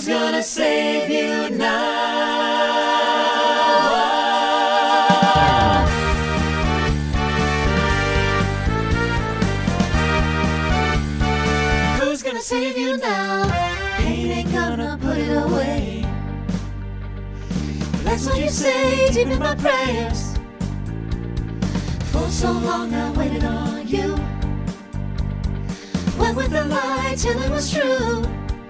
Who's gonna save you now? Who's gonna save you now? Pain ain't gonna put it away. That's what you say deep in my prayers. For so long I waited on you. Went with the lie till it was true.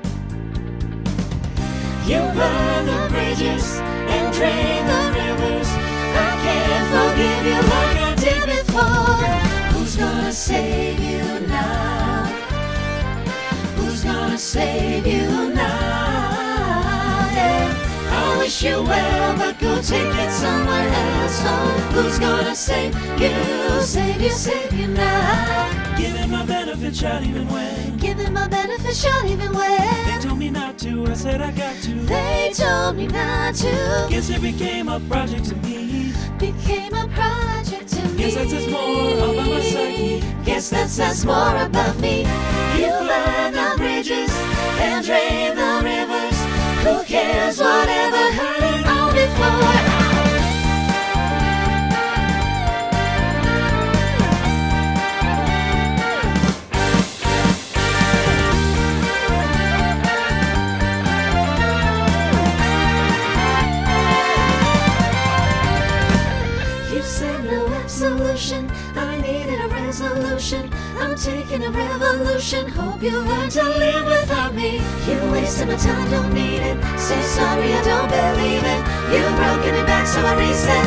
You burned the bridges and drained the rivers. I can't forgive you like I did before. Who's gonna save you now? Who's gonna save you now? Yeah. I wish you well, but go take it somewhere else. Oh, who's gonna save you, save you now? Giving my benefit shot even when Giving my benefit shot even when they told me not to, I said I got to. they told me not to. Guess it became a project to me. Became a project to me. Guess that says more about my psyche. Guess that says more about me. You burn the bridges and drain the rivers. Who cares whatever hurt it all before? You said no absolution, I needed a resolution. I'm taking a revolution, hope you learn to live without me. You wasted my time, don't need it. Say sorry, I don't believe it. You broke me back, so I reset.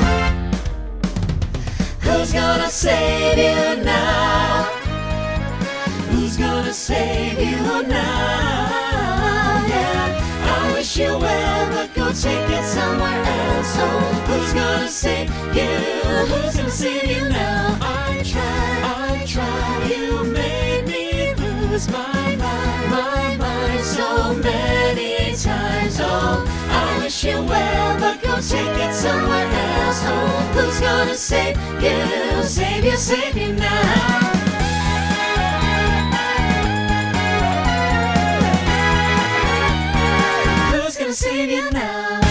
Who's gonna save you now? Who's gonna save you now? Yeah, I wish you well, but go take it somewhere else. Oh, who's gonna save you? Who's gonna save you now? I tried, you made me lose my mind so many times. Oh, I wish you well, but go take it somewhere else. Oh, who's gonna save you now? Who's gonna save you now?